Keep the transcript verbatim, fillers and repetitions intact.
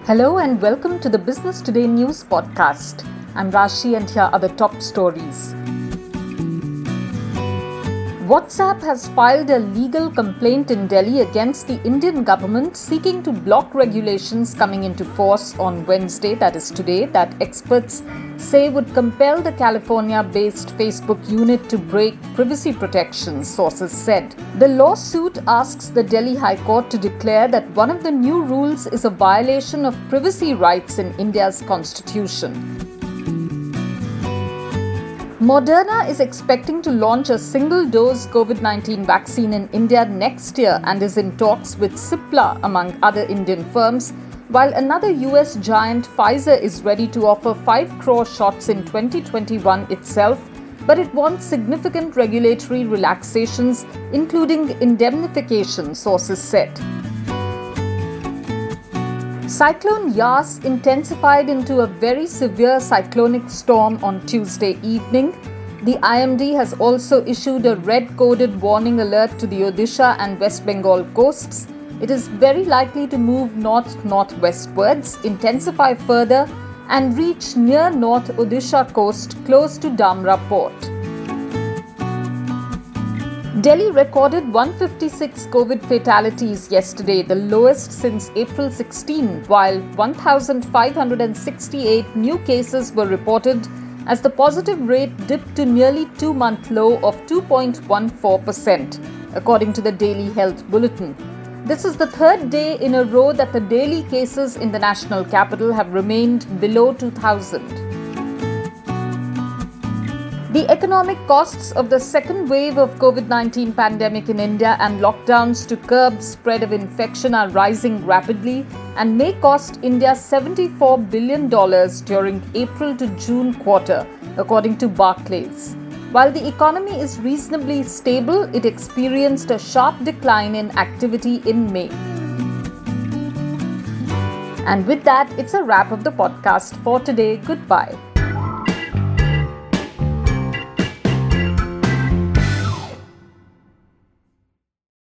Hello and welcome to the Business Today News Podcast. I'm Rashi and here are the top stories. WhatsApp has filed a legal complaint in Delhi against the Indian government seeking to block regulations coming into force on Wednesday, that is today, that experts say would compel the California-based Facebook unit to break privacy protections, sources said. The lawsuit asks the Delhi High Court to declare that one of the new rules is a violation of privacy rights in India's constitution. Moderna is expecting to launch a single-dose COVID nineteen vaccine in India next year and is in talks with Cipla, among other Indian firms, while another U S giant, Pfizer, is ready to offer five crore shots in twenty twenty-one itself, but it wants significant regulatory relaxations, including indemnification, sources said. Cyclone Yas intensified into a very severe cyclonic storm on Tuesday evening. The I M D has also issued a red-coded warning alert to the Odisha and West Bengal coasts. It is very likely to move north-northwestwards, intensify further, and reach near North Odisha coast close to Dhamra port. Delhi recorded one hundred fifty-six COVID fatalities yesterday, the lowest since April sixteenth, while one thousand five hundred sixty-eight new cases were reported as the positive rate dipped to nearly two-month low of two point one four percent, according to the Daily Health Bulletin. This is the third day in a row that the daily cases in the national capital have remained below two thousand. The economic costs of the second wave of COVID nineteen pandemic in India and lockdowns to curb spread of infection are rising rapidly and may cost India seventy-four billion dollars during April to June quarter, according to Barclays. While the economy is reasonably stable, it experienced a sharp decline in activity in May. And with that, it's a wrap of the podcast for today. Goodbye.